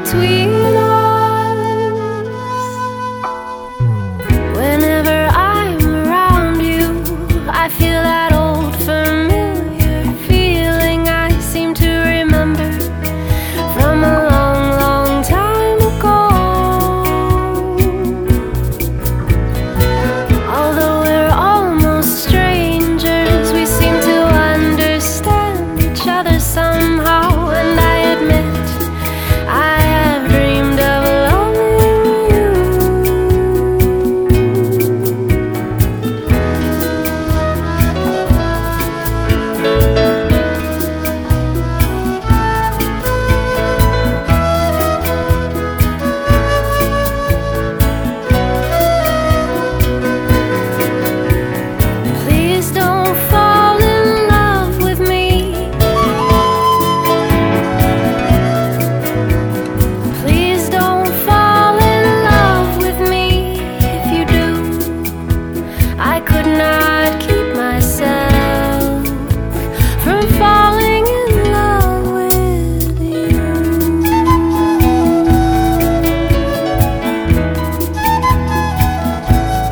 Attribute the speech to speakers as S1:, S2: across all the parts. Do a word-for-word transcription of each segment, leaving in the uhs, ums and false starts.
S1: between us. Whenever I'm around you, I feel that old familiar feeling I seem to remember from a long, long time ago. Although we're almost strangers, we seem to understand each other somehow, and I admit I have dreamed of loving you. Please don't fall in love with me. Please don't fall in love with me. If you do, I could not keep myself from falling in love with you.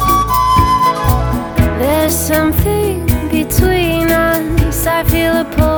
S1: There's something between us, I feel a pull